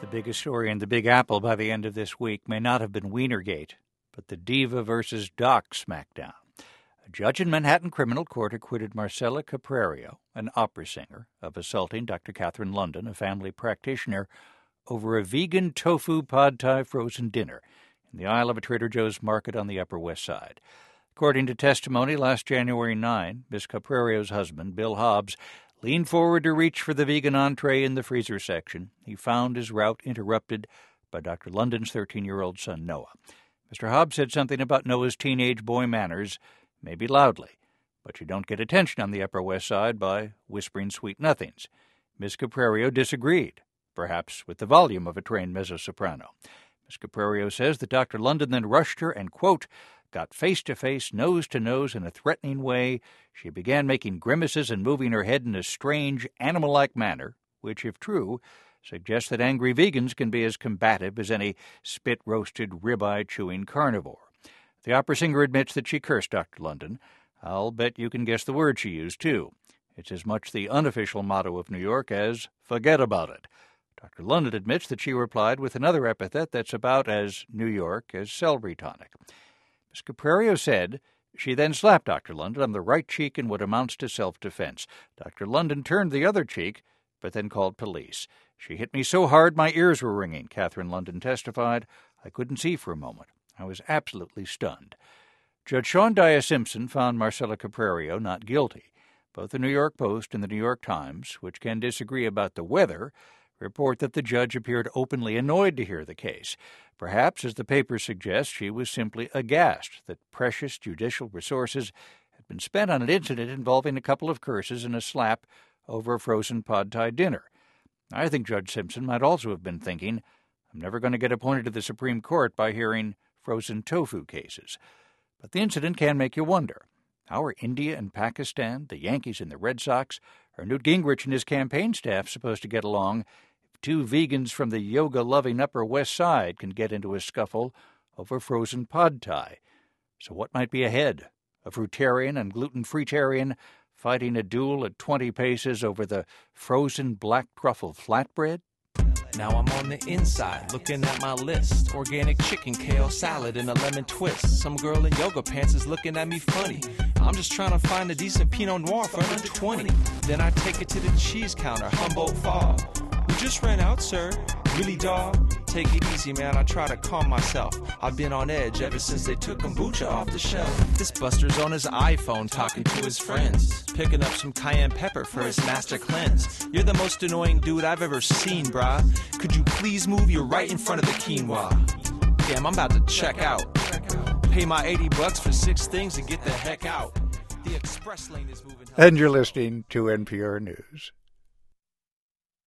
The biggest story in the Big Apple by the end of this week may not have been Wienergate, but the Diva versus Doc smackdown. A judge in Manhattan criminal court acquitted Marcella Caprario, an opera singer, of assaulting Dr. Catherine London, a family practitioner, over a vegan tofu pad thai frozen dinner in the aisle of a Trader Joe's market on the Upper West Side. According to testimony, last January 9, Ms. Caprario's husband, Bill Hobbs, leaned forward to reach for the vegan entree in the freezer section. He found his route interrupted by Dr. London's 13-year-old son, Noah. Mr. Hobbs said something about Noah's teenage boy manners, maybe loudly, but you don't get attention on the Upper West Side by whispering sweet nothings. Ms. Caprario disagreed, perhaps with the volume of a trained mezzo-soprano. Ms. Caprario says that Dr. London then rushed her and, quote, got face-to-face, nose-to-nose in a threatening way. She began making grimaces and moving her head in a strange, animal-like manner, which, if true, suggests that angry vegans can be as combative as any spit-roasted, ribeye-chewing carnivore. The opera singer admits that she cursed Dr. London. I'll bet you can guess the word she used, too. It's as much the unofficial motto of New York as, forget about it. Dr. London admits that she replied with another epithet that's about as New York as celery tonic. Ms. Caprario said she then slapped Dr. London on the right cheek in what amounts to self-defense. Dr. London turned the other cheek, but then called police. She hit me so hard my ears were ringing, Catherine London testified. I couldn't see for a moment. I was absolutely stunned. Judge Sean Dyer-Simpson found Marcella Caprario not guilty. Both the New York Post and the New York Times, which can disagree about the weather, report that the judge appeared openly annoyed to hear the case. Perhaps, as the paper suggests, she was simply aghast that precious judicial resources had been spent on an incident involving a couple of curses and a slap over a frozen pad thai dinner. I think Judge Simpson might also have been thinking, I'm never going to get appointed to the Supreme Court by hearing frozen tofu cases. But the incident can make you wonder. How are India and Pakistan, the Yankees and the Red Sox, or Newt Gingrich and his campaign staff supposed to get along if two vegans from the yoga-loving Upper West Side can get into a scuffle over frozen pad thai? So what might be ahead? A fruitarian and gluten-free-tarian fighting a duel at 20 paces over the frozen black truffle flatbread? Now I'm on the inside, looking at my list. Organic chicken, kale salad, and a lemon twist. Some girl in yoga pants is looking at me funny. I'm just trying to find a decent Pinot Noir for under 20. Then I take it to the cheese counter, Humboldt Fall. We just ran out, sir. Really, dawg? Take it easy, man. I try to calm myself. I've been on edge ever since they took kombucha off the shelf. This Buster's on his iPhone talking to his friends. Picking up some cayenne pepper for his master cleanse. You're the most annoying dude I've ever seen, brah. Could you please move? You're right in front of the quinoa. Damn, I'm about to check out. Pay my $80 for 6 things and get the heck out. The express lane is moving. And you're listening to NPR News.